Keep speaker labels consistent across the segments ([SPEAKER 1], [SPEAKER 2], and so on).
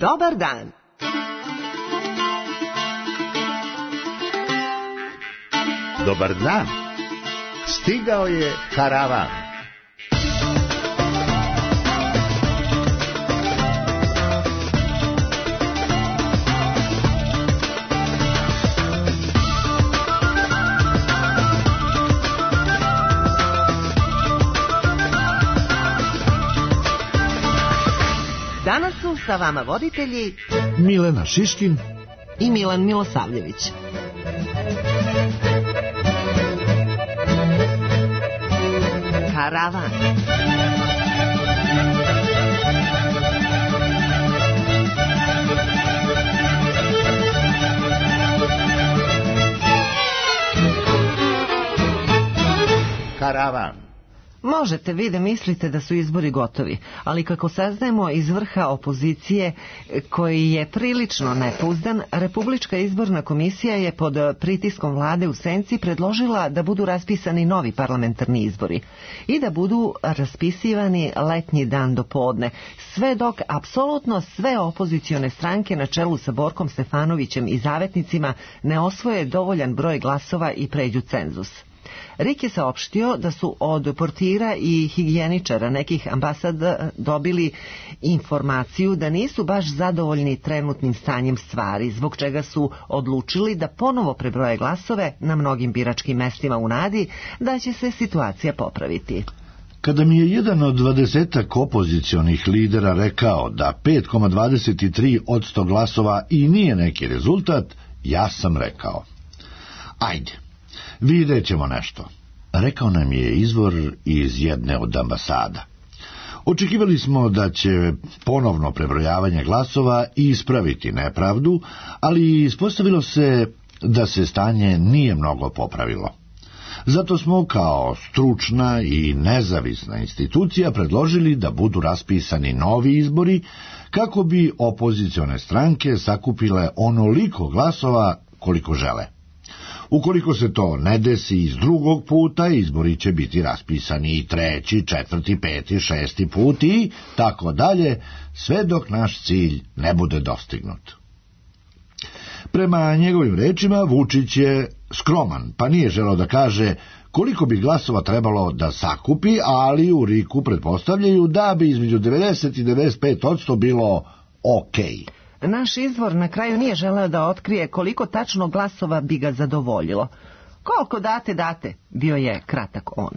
[SPEAKER 1] Dobar dan.
[SPEAKER 2] Dobar dan. Stigao je karavan.
[SPEAKER 1] Danas su sa vama voditelji
[SPEAKER 3] Milena Šiškin
[SPEAKER 1] i Milan Milosavljević. Karavan.
[SPEAKER 2] Karavan.
[SPEAKER 1] Možete vi da mislite da su izbori gotovi, ali kako saznajemo iz vrha opozicije, koji je prilično nepouzdan, Republička izborna komisija je pod pritiskom vlade u senci predložila da budu raspisani novi parlamentarni izbori i da budu raspisivani letnji dan do podne, sve dok apsolutno sve opozicione stranke na čelu sa Borkom Stefanovićem i zavetnicima ne osvoje dovoljan broj glasova i pređu cenzus. RIK je saopštio da su od portira i higijeničara nekih ambasada dobili informaciju da nisu baš zadovoljni trenutnim stanjem stvari, zbog čega su odlučili da ponovo prebroje glasove na mnogim biračkim mestima u nadi da će se situacija popraviti.
[SPEAKER 3] Kada mi je jedan od 20 opozicionih lidera rekao da 5,23% glasova i nije neki rezultat, ja sam rekao: ajde, vidjet ćemo nešto. Rekao nam je izvor iz jedne od ambasada. Očekivali smo da će ponovno prebrojavanje glasova ispraviti nepravdu, ali ispostavilo se da se stanje nije mnogo popravilo. Zato smo kao stručna i nezavisna institucija predložili da budu raspisani novi izbori kako bi opozicione stranke sakupile onoliko glasova koliko žele. Ukoliko se to ne desi iz drugog puta, izbori će biti raspisani i treći, četvrti, peti, šesti put i tako dalje, sve dok naš cilj ne bude dostignut. Prema njegovim rečima, Vučić je skroman, pa nije želeo da kaže koliko bi glasova trebalo da sakupi, ali u RIK-u pretpostavljaju da bi između 90 i 95% bilo okej.
[SPEAKER 1] Naš izvor na kraju nije želeo da otkrije koliko tačno glasova bi ga zadovoljilo. Koliko date, bio je kratak on.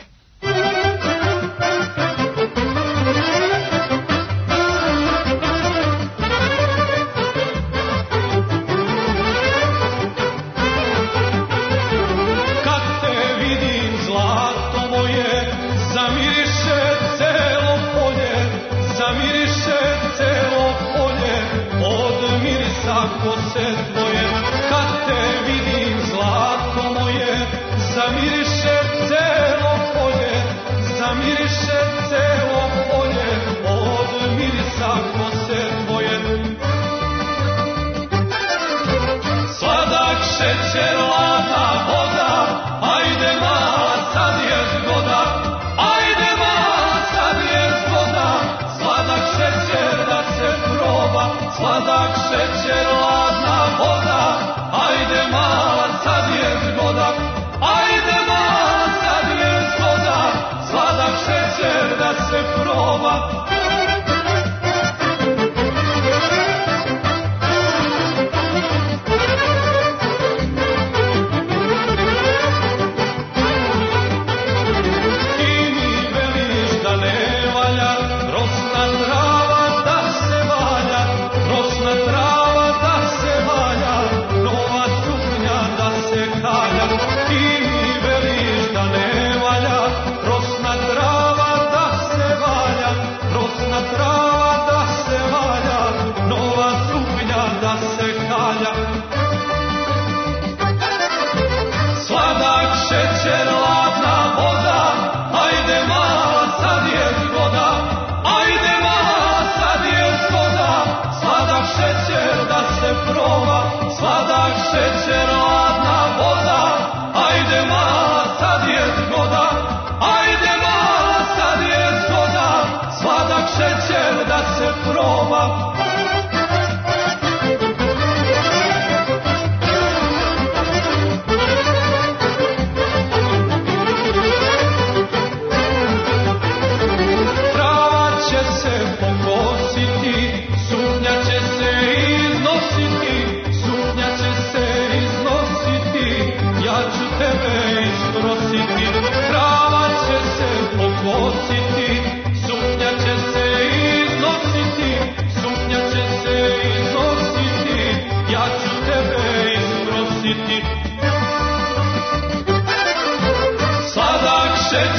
[SPEAKER 4] Sladak, šećer, ladna voda, ajde mala, sad je zgoda. Ajde mala, sad je zgoda, sladak šećer da se proba. Trava da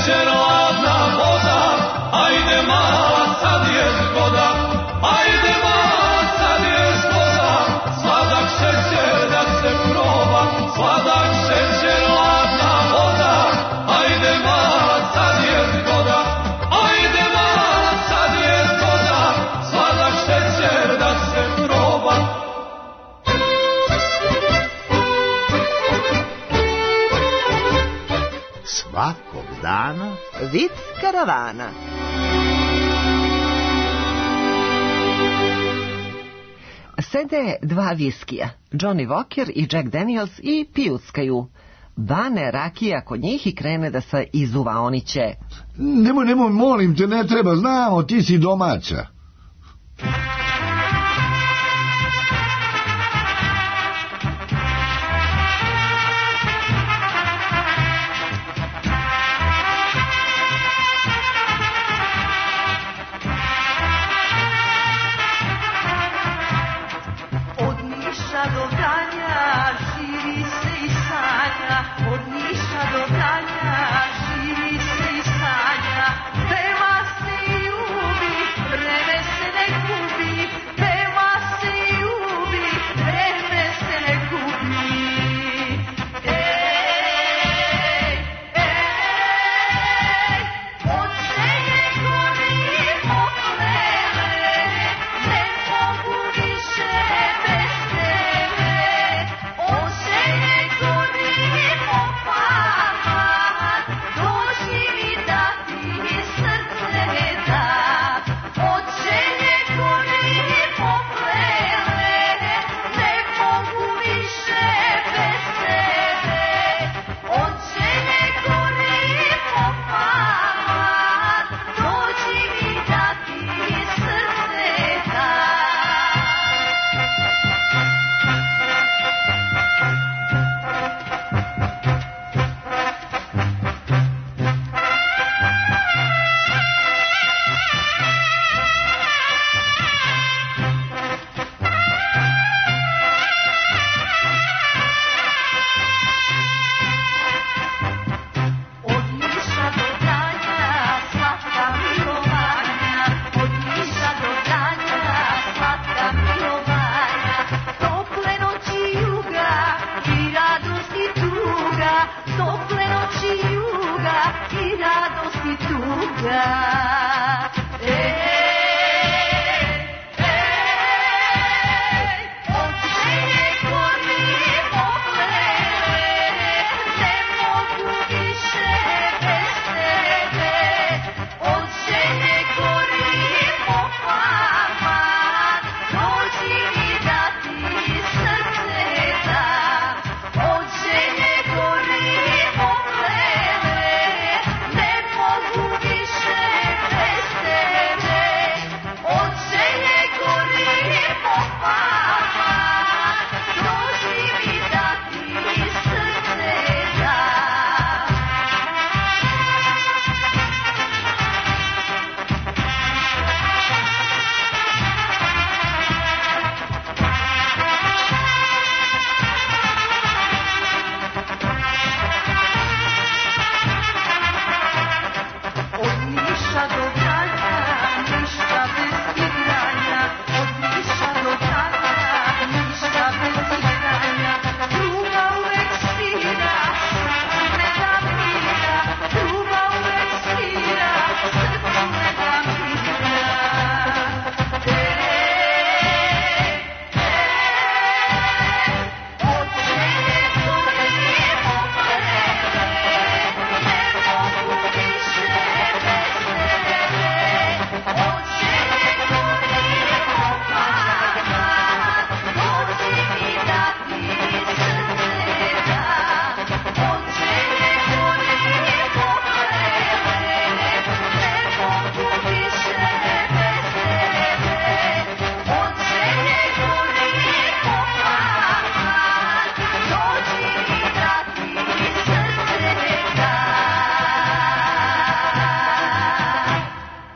[SPEAKER 4] šećer, ladna voda, ajde mala, sad je zgoda, ajde mala, sad je zgoda, sladak šećer da se proba, sladak šećer, ladna voda, ajde mala, sad je zgoda, ajde mala, sad je zgoda, sladak šećer da se proba.
[SPEAKER 2] Svakog dana
[SPEAKER 1] Vic karavana. Sede dva viskija, Johnny Walker i Jack Daniels, i pijuckaju. Bane rakija kod njih i krene da se izuva, oni će.
[SPEAKER 3] Nemoj, molim te, ne treba, znamo, ti si domaća.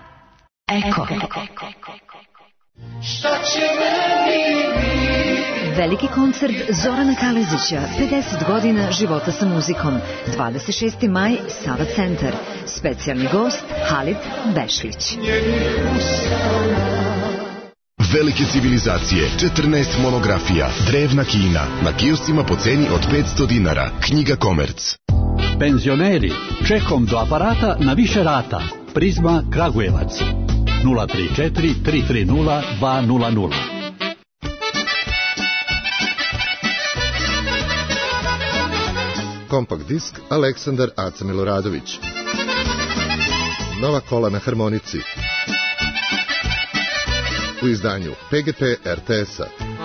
[SPEAKER 4] Šta će meni biti
[SPEAKER 5] Veliki koncert Zorana Kalezića, 50 godina života sa muzikom, 26. maj, Sava centar. Specijalni gost Halid Bešlić.
[SPEAKER 6] Velike civilizacije, 14 monografija, drevna Kina, na kioscima po ceni od 500 dinara. Knjiga Komerc.
[SPEAKER 7] Penzioneri, čekom do aparata na više rata. Prizma Kragujevac. 034 330 200.
[SPEAKER 8] Kompakt disk Aleksandar Aca Miloradović. Nova kola na harmonici. U izdanju PGP RTS-a.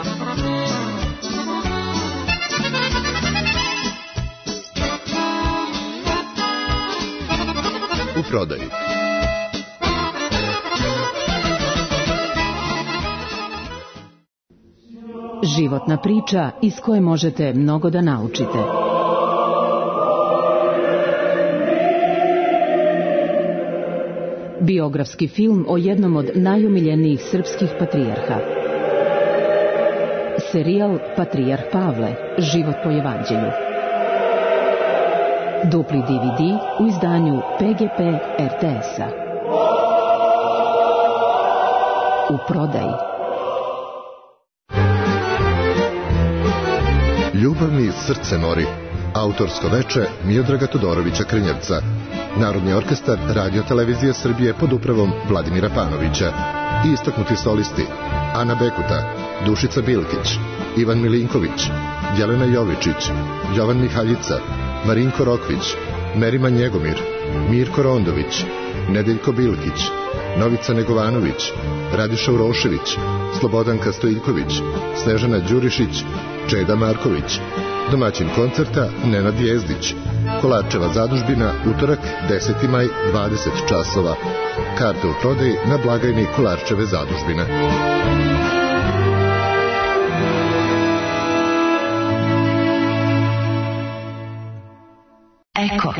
[SPEAKER 8] U prodaji.
[SPEAKER 9] Životna priča iz koje možete mnogo da naučite. Biografski film o jednom od najomiljenijih srpskih patrijarha. Serijal Patrijarh Pavle, život po evanđelju. Dupli DVD u izdanju PGP RTS-a. U prodaji.
[SPEAKER 8] Ljubav mi srce mori. Autorsko veče Miodraga Todorovića Krnjevca. Narodni orkestar Radio Televizije Srbije pod upravom Vladimira Panovića. I istaknuti solisti Ana Bekuta, Dušica Bilkić, Ivan Milinković, Jelena Jovičić, Jovan Mihaljica, Marinko Rokvić, Merima Njegomir, Mirko Rondović, Nedeljko Bilkić, Novica Negovanović, Radiša Urošević, Slobodanka Stojiljković, Snežana Đurišić, Čeda Marković. Domaćin koncerta Nenad Jezdić. Kolarčeva zadužbina, utorak 10. maj, 20 časova. Karte u prodaji na blagajni Kolarčeve zadužbine.
[SPEAKER 5] Eko.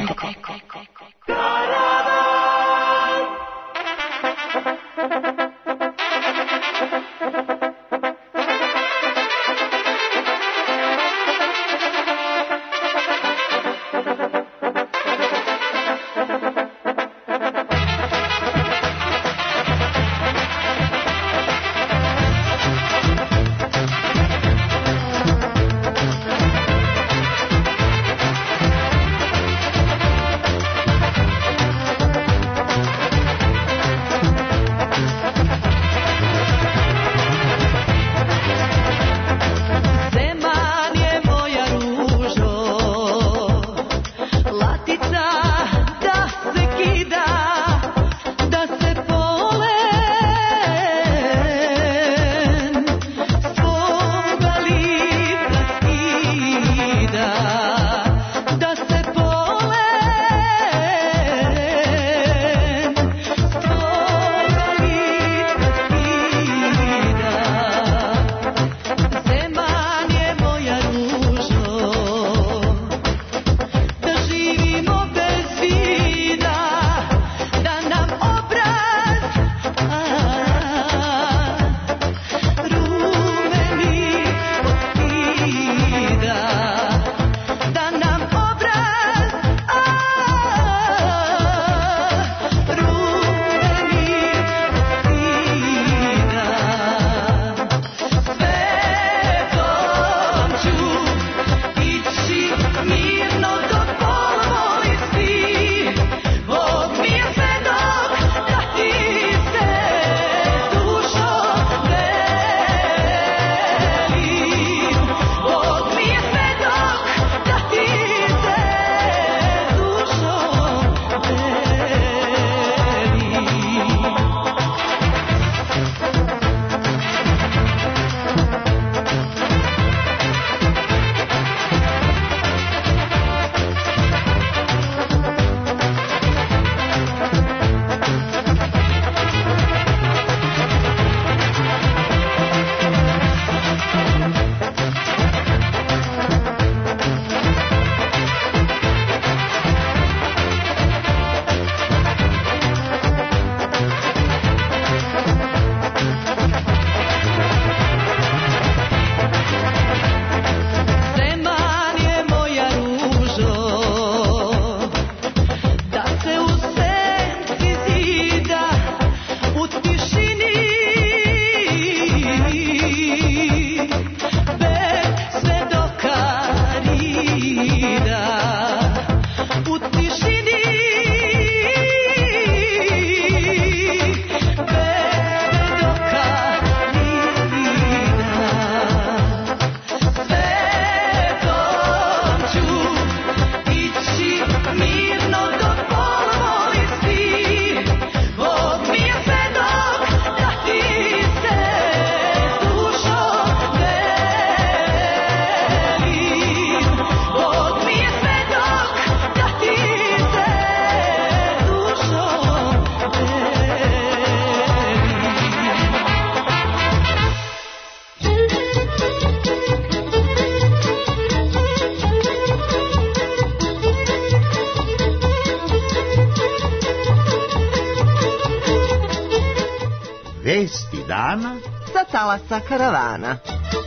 [SPEAKER 2] dana
[SPEAKER 1] sa talasa karavana.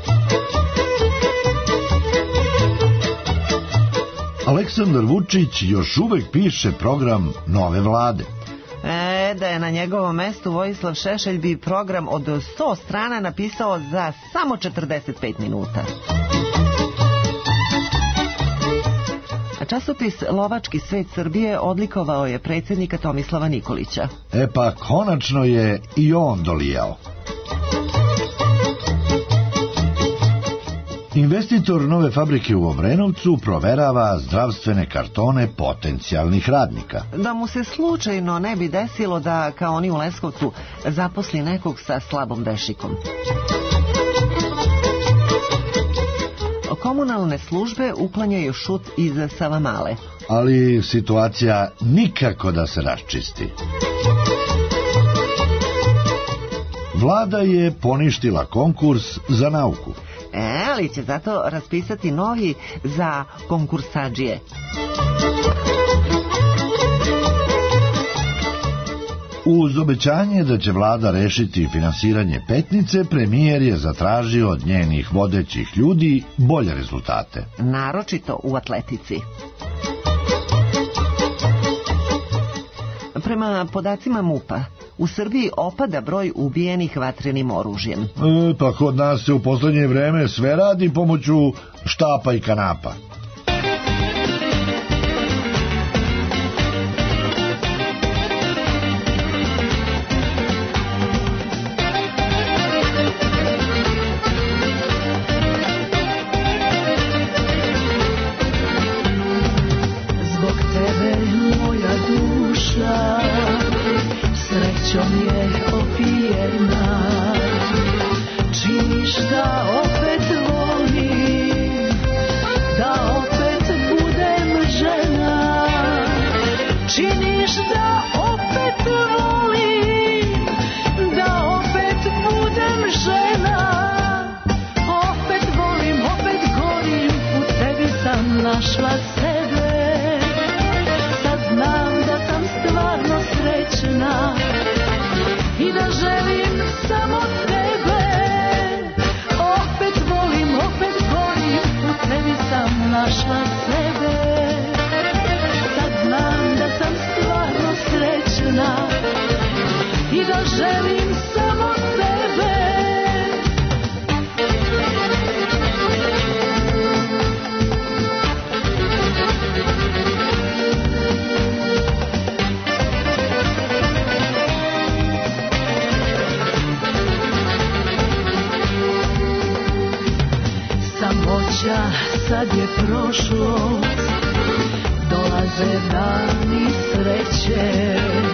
[SPEAKER 3] Aleksandar Vučić još uvek piše program nove vlade.
[SPEAKER 1] Da je na njegovom mestu Vojislav Šešelj bi program od 100 strana napisao za samo 45 minuta. Časopis Lovački svet Srbije odlikovao je predsjednika Tomislava Nikolića.
[SPEAKER 3] Pa konačno je i on dolijao. Investitor nove fabrike u Obrenovcu proverava zdravstvene kartone potencijalnih radnika.
[SPEAKER 1] Da mu se slučajno ne bi desilo da, kao oni u Leskovcu, zaposli nekog sa slabom dešikom. Komunalne službe uklanjaju šut iz Savamale.
[SPEAKER 3] Ali situacija nikako da se raščisti. Vlada je poništila konkurs za nauku.
[SPEAKER 1] Ali će zato raspisati novi za konkursadžije.
[SPEAKER 3] Uz obećanje da će vlada rešiti finansiranje Petnice, premijer je zatražio od njenih vodećih ljudi bolje rezultate.
[SPEAKER 1] Naročito u atletici. Prema podacima MUP-a, u Srbiji opada broj ubijenih vatrenim oružjem.
[SPEAKER 3] Pa kod nas se u poslednje vreme sve radi pomoću štapa i kanapa.
[SPEAKER 10] Sad je prošlost, dolaze dani sreće,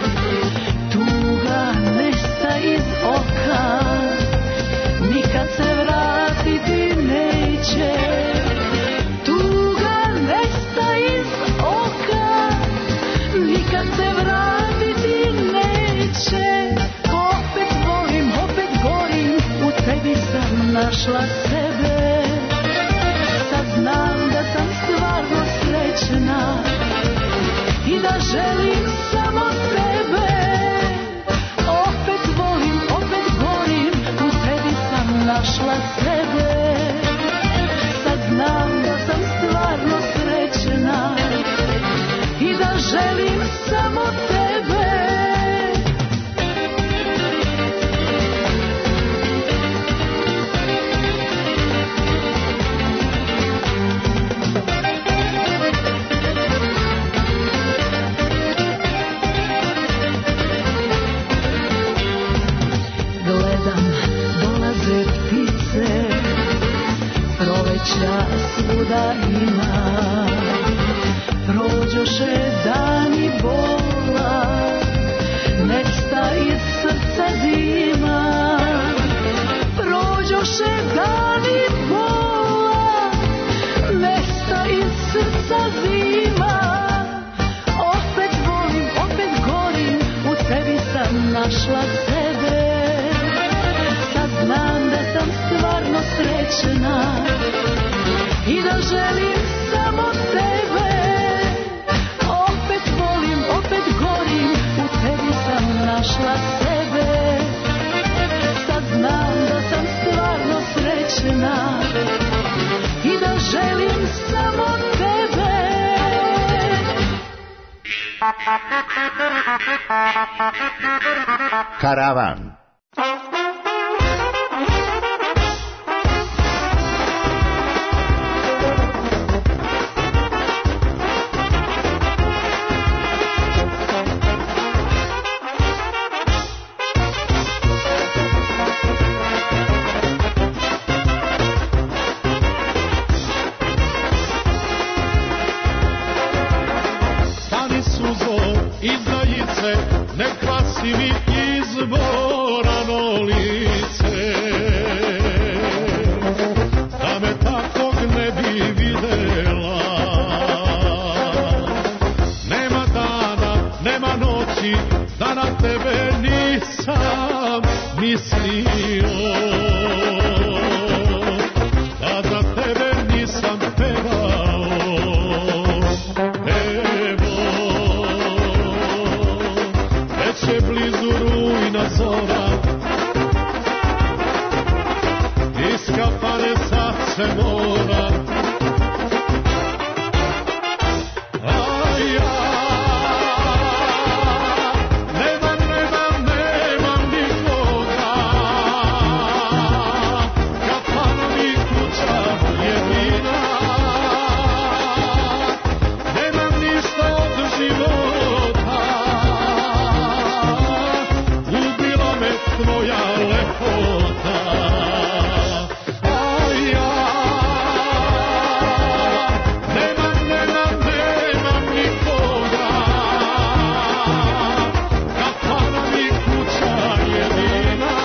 [SPEAKER 10] tuga nesta iz oka, nikad se vratiti neće. Tuga nesta iz oka, nikad se vratiti neće. Opet volim, opet gorim, u tebi sam našla sebe. Znam da sam stvarno srećna i da želim samo tebe. Opet volim, opet gorim, u tebi sam našla sebe. Sad znam da sam stvarno srećna i da želim samo tebe. Svuda ima, prođoše dani bola, nesta iz srca zima. Prođoše dani bola, nesta iz srca zima. Opet volim, opet gorim, u tebi sam našla sebe. Sad znam da sam stvarno srećna i da želim samo tebe. Opet volim, opet gorim, u tebi sam našla sebe. Sad znam srećna i da želim samo tebe.
[SPEAKER 2] Karavan.
[SPEAKER 4] Ne kvasi mi izborano lice, da me takvog ne bi videla. Nema dana, nema noći, da na tebe nisam mislio, da za tebe nisam pevao. Je blizu rujna zora, iz kafane sad se mora, a ja nemam nikoga, kafana mi kuća jedina, nemam ništa od života, tvoja lepota, a ja nemam nikoga, kafana mi kuća jedina,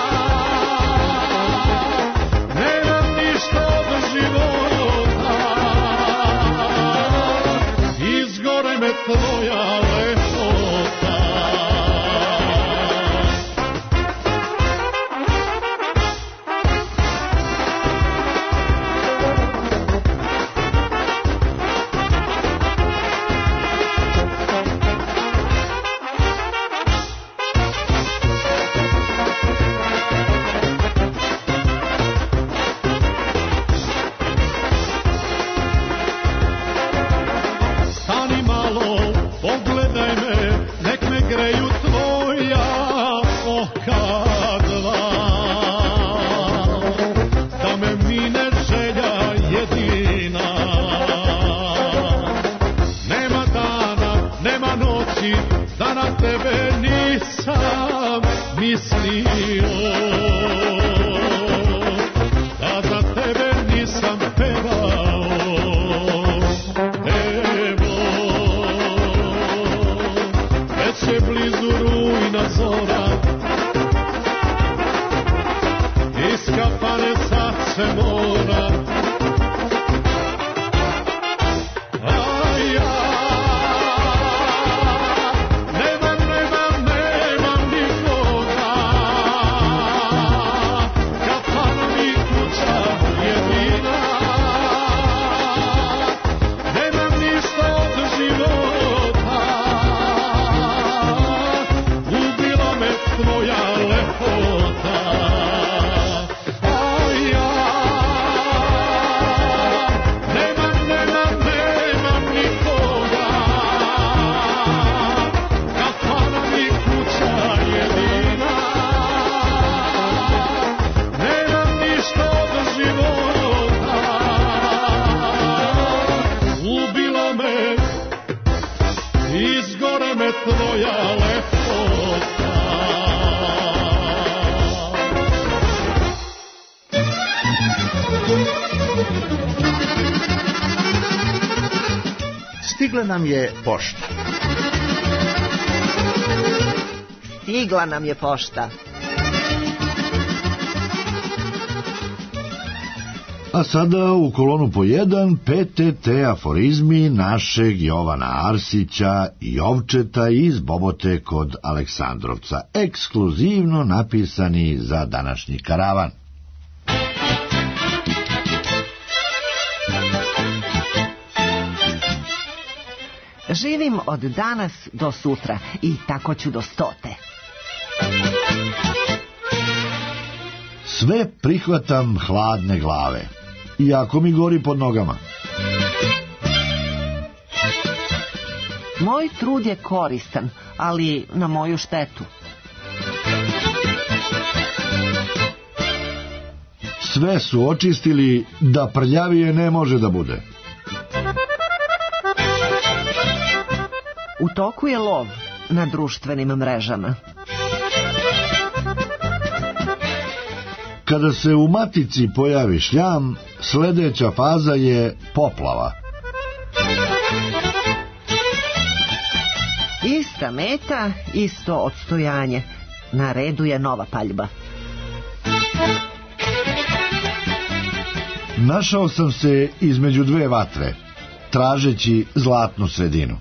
[SPEAKER 4] nemam ništa od života, izgore me tvoja lepota. Da na tebe nisam mislio, da za tebe nisam pevao. Evo, već je blizu rujna zora, iz kafane sad se mora, a ja tvoja lepota.
[SPEAKER 2] Stigla nam je pošta.
[SPEAKER 1] Stigla nam je pošta.
[SPEAKER 3] A sada u kolonu po 1 PTT aforizmi našeg Jovana Arsića Jovčeta iz Bobote kod Aleksandrovca, ekskluzivno napisani za današnji karavan.
[SPEAKER 1] Živim od danas do sutra i tako ću do 100.
[SPEAKER 3] Sve prihvatam hladne glave, iako mi gori pod nogama.
[SPEAKER 1] Moj trud je koristan, ali na moju štetu.
[SPEAKER 3] Sve su očistili da prljavije ne može da bude.
[SPEAKER 1] U toku je lov na društvenim mrežama.
[SPEAKER 3] Kada se u matici pojavi šljam, sledeća faza je poplava.
[SPEAKER 1] Ista meta, isto odstojanje. Na redu je nova paljba.
[SPEAKER 3] Našao sam se između dve vatre, tražeći zlatnu sredinu.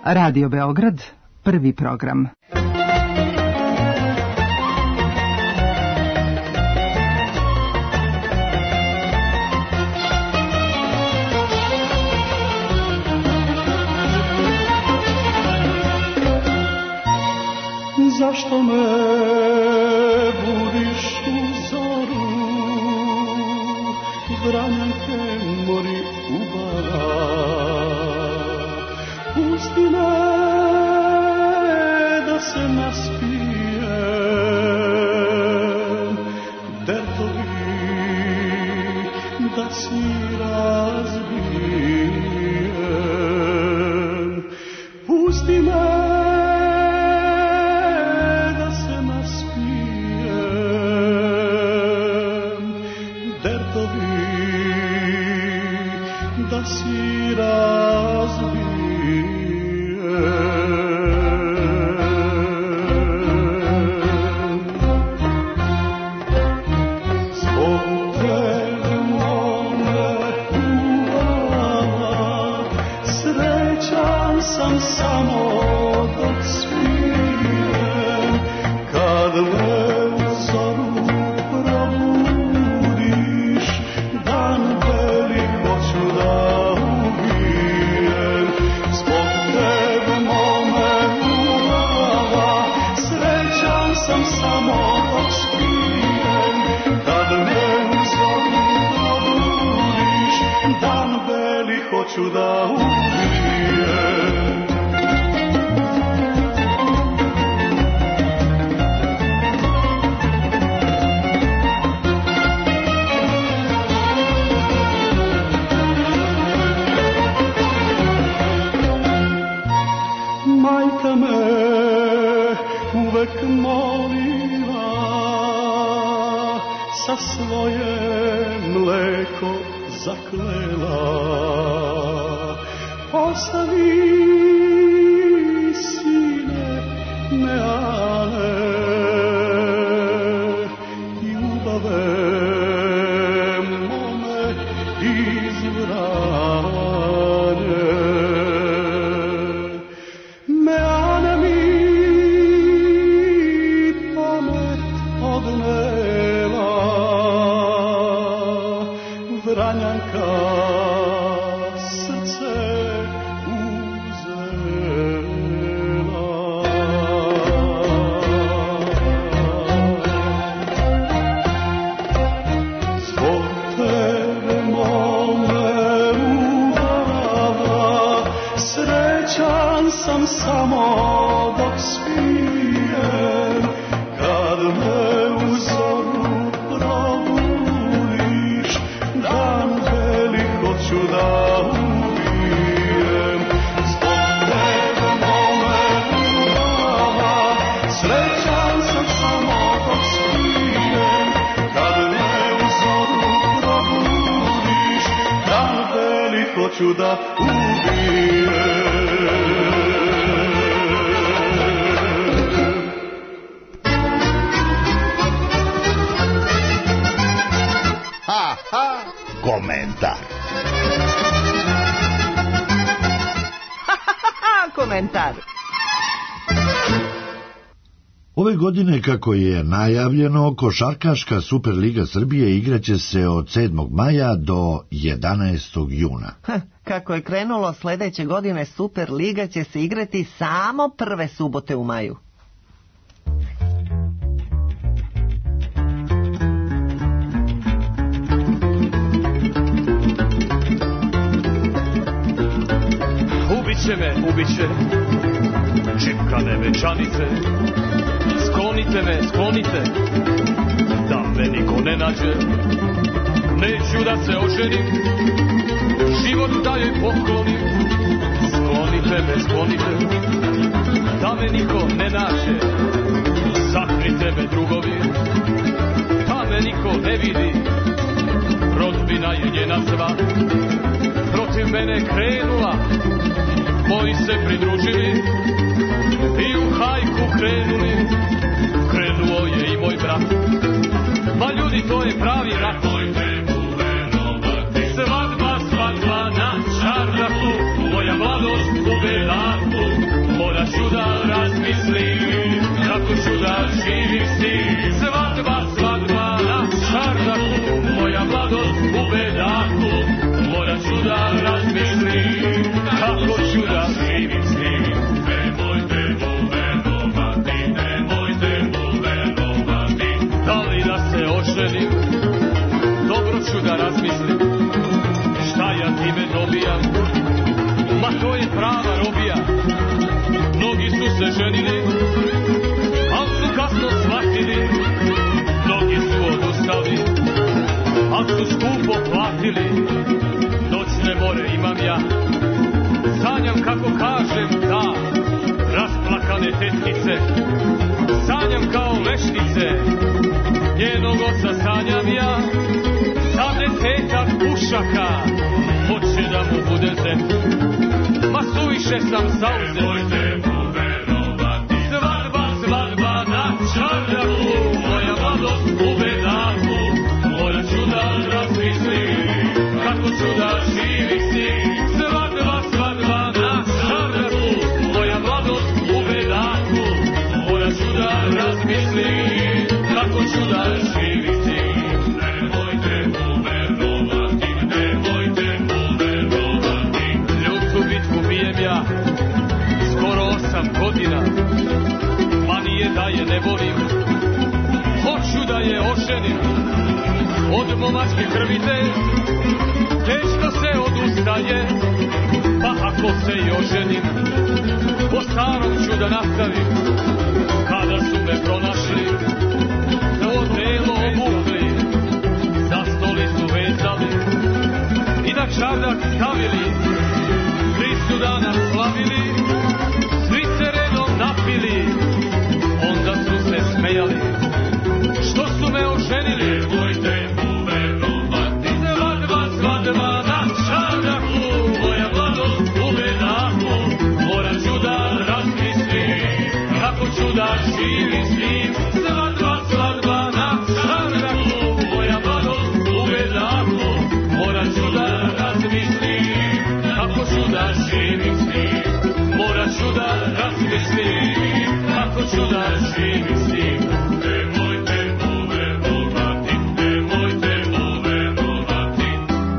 [SPEAKER 11] Radio Beograd, prvi program.
[SPEAKER 4] Zašto me budiš u zoru, Vranjanke mori ubara, pusti me da se naspijem, dertovi da si razbijem, pusti me da si razbijem. Zbog tebe mome uvana, srećan sam samo dok spijem, kad me u zoru probudiš, dan veli hoću da ubijem. Zbog tebe mome uvana, srećan sam samo dok spijem, kad me u zoru probudiš, dan veli hoću da ubijem. Majka me uvek molila, sa svoje mleko zaklela, ostavi sine meane i ubave mome iz Vranje. Meane mi pamet odnela, Vranjanka srce uzela. Zbog tebe mome uvana, srećan sam samo dok spijem, kad me u zoru probudiš, dan veli hoću da ubijem. Zbog tebe mome uvana, srećan sam samo dok spijem, kad me u zoru probudiš, dan veli hoću da ubijem.
[SPEAKER 3] Komentar.
[SPEAKER 1] Komentar.
[SPEAKER 3] Ove godine, kako je najavljeno, Košarkaška Superliga Srbije igraće se od 7. maja do 11. juna.
[SPEAKER 1] Kako je krenulo, sledeće godine Superliga će se igrati samo prve subote u maju.
[SPEAKER 12] Ubiće čipkane večanice, sklonite, da me niko ne nađe, neću da se oženim, život dalje poklonim, sklonite, da me niko ne nađe, sakrite me drugovi, da me niko ne vidi, rodbina je njena sva, protiv mene krenula, moji se pridružili i u hajku krenuli, krenuo je i moj brat. Ma ljudi, to je pravi rat. Svadba na čardaku, moja mladost u Bedaku. kako ću da živim s tim. Svadba, svadba na čardaku, moja mladost u bedaku, morat ću da razmislim kako ću da živim s tim. Nemojte mu verovati, nemojte mu verovati, da li da se oženim, dobro ću da razmislim, šta ja time dobijam, ma to je prava robija. Mnogi su se ženili, al su kasno shvatili, mnogi su odustali, al su skupo platili. Noćne more imam ja, sanjam kako kažem da, rasplakane tetkice, sanjam kao veštice, njenog oca sanjam ja, sa 10 pušaka, hoće da mu bude zet, ma suviše sam zauzet. Nemojte mu verovati, svadba, svadba na čardaku, moja mladost u bedaku, morat ću da razmislim kako ću da živim s tim. Svadba, svadba na čardaku, moja mladost u bedaku, morat ću da razmislim kako ću da živim s tim. Nemojte mu verovati, nemojte mu verovati, ljudsku bitku bijem ja skoro 8 godina, pa nije da je ne volim, hoću da je oženim. Od momačke krvite teško se odustaje, pa ako se i oženim, po starom ću da nastavim. Kada su me pronašli, to telo obukli, za stolicu vezali i na čardak stavili. 3 dana slavili, svi se redom napili, onda su se smejali što su me oženili. Nemojte mu verovati, svadba, svadba na čardaku, moja mladost u bedaku, morat ću da razmislim kako ću da živim s njim. Svadba, svadba na čardaku, moja mladost u bedaku, morat ću da razmislim kako ću da živim s njim. Morat ću da razmislim kako ću da živim s njim. Nemojte mu verovati, nemojte mu verovati.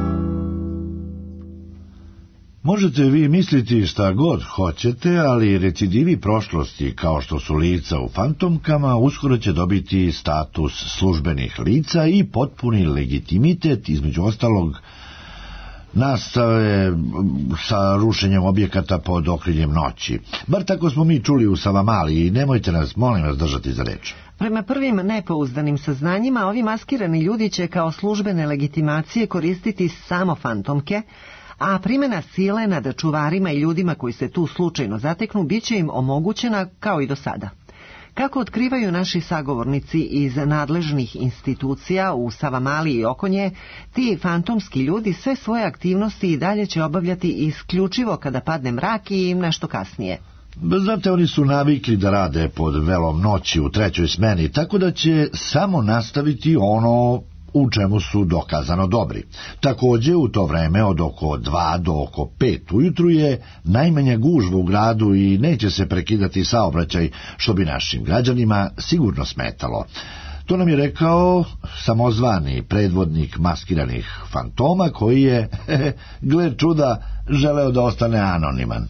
[SPEAKER 3] Možete vi misliti šta god hoćete, ali recidivi prošlosti, kao što su lica u fantomkama, uskoro će dobiti status službenih lica i potpuni legitimitet, između ostalog, nastave sa rušenjem objekata pod okriljem noći. Bar tako smo mi čuli u Savamali i nemojte nas, molim vas, držati za reč.
[SPEAKER 1] Prema prvim nepouzdanim saznanjima, ovi maskirani ljudi će kao službene legitimacije koristiti samo fantomke, a primjena sile nad čuvarima i ljudima koji se tu slučajno zateknu biće im omogućena kao i do sada. Kako otkrivaju naši sagovornici iz nadležnih institucija u Savamali i oko nje, ti fantomski ljudi sve svoje aktivnosti i dalje će obavljati isključivo kada padne mrak i nešto kasnije.
[SPEAKER 3] Znate, oni su navikli da rade pod velom noći u 3. smeni, tako da će samo nastaviti ono u čemu su dokazano dobri. Također, u to vreme od oko 2 do oko 5 ujutru je najmanja gužva u gradu i neće se prekidati saobraćaj, što bi našim građanima sigurno smetalo. To nam je rekao samozvani predvodnik maskiranih fantoma, koji je, gle čuda, želeo da ostane anoniman.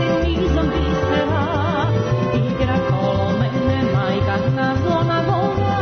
[SPEAKER 10] Igra kolo mene majka na zlona gora.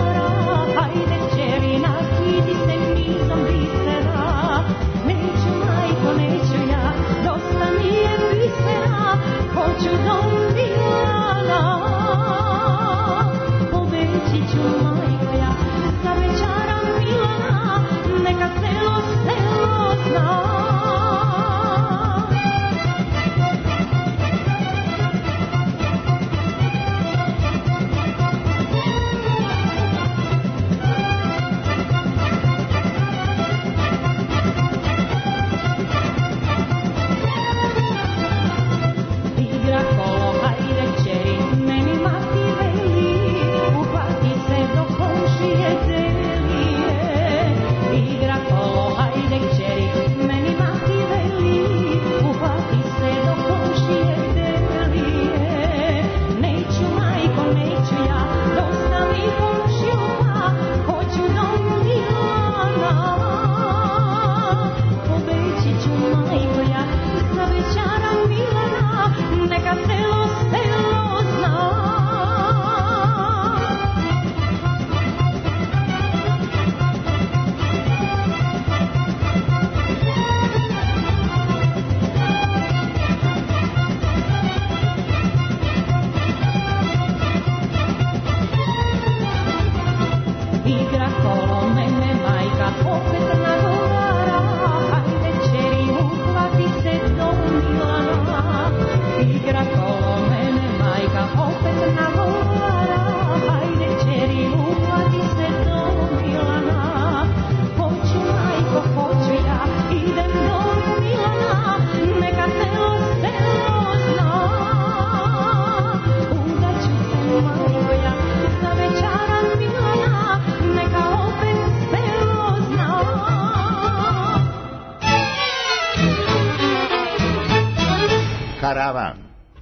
[SPEAKER 2] Karavan.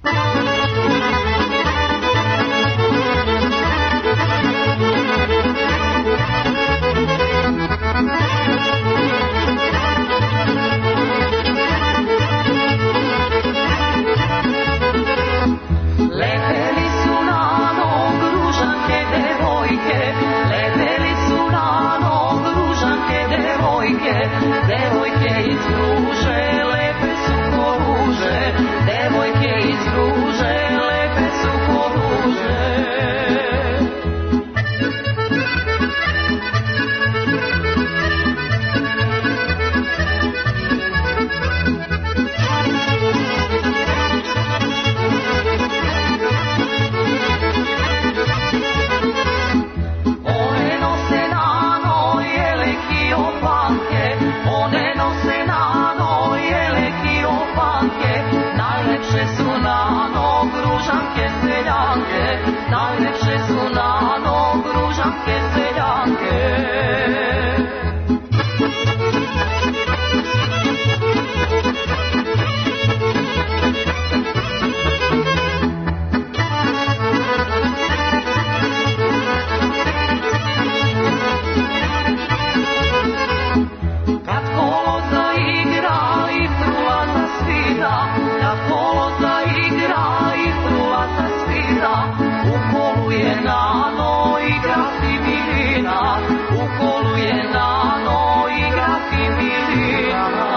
[SPEAKER 10] Leteli su na nog ružanke devojke, leteli su na nog ružanke devojke, devojke iz Gruže, lepe su ko ruže, devojke iz Gruže, lepe su ko ruže. One nose na noj jeleki opanke, one nose na noj jeleki opanke, najlepše su na nog ružanke seljanke, najlepše su na nog ružanke seljanke. Kad kolo zaigra i frula zasvira, kad kolo zaigra i frula zasvira, u kolu je Nano igra Milina, u kolu je Nano igra Milina.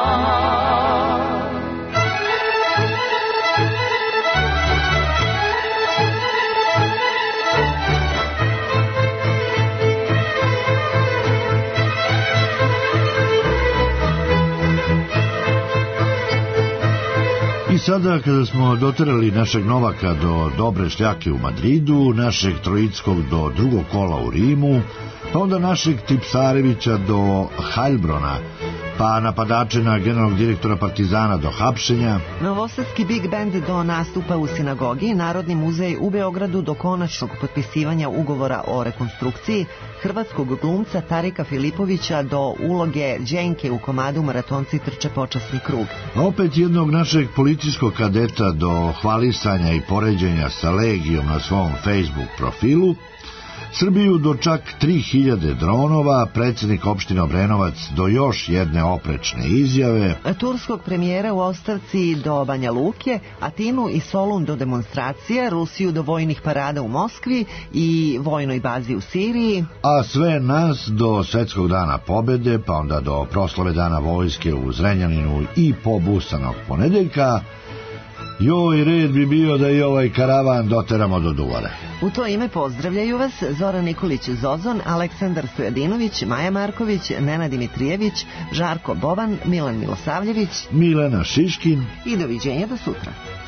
[SPEAKER 3] I sada kada smo doterali našeg Novaka do dobre šljake u Madridu, našeg Trojickog do drugog kola u Rimu, pa onda našeg Tipsarevića do Heilbrona, pa napadačena generalnog direktora Partizana do hapšenja,
[SPEAKER 1] Novosadski Big Band do nastupa u sinagogi, Narodni muzej u Beogradu do konačnog potpisivanja ugovora o rekonstrukciji, hrvatskog glumca Tarika Filipovića do uloge Đenke u komadu Maratonci trče počasni krug.
[SPEAKER 3] a opet jednog našeg policijskog kadeta do hvalisanja i poređenja sa Legijom na svom Facebook profilu, Srbiju do čak 3000 dronova, predsjednik opštine Obrenovac do još jedne oprečne izjave,
[SPEAKER 1] Turskog premijera u ostavci do Banja Luke, Atinu i Solun do demonstracije, Rusiju do vojnih parada u Moskvi i vojnoj bazi u Siriji,
[SPEAKER 3] a sve nas do Svetskog dana pobede, pa onda do proslave dana vojske u Zrenjaninu i pobusanog ponedeljka. Joj, red bi bio da i ovaj karavan doteramo do Duvara.
[SPEAKER 1] U to ime pozdravljaju vas Zoran Nikolić Zozon, Aleksandar Stojadinović, Maja Marković, Nenad Dimitrijević, Žarko Boban, Milan Milosavljević,
[SPEAKER 3] Milena Šiškin
[SPEAKER 1] i doviđenja do sutra.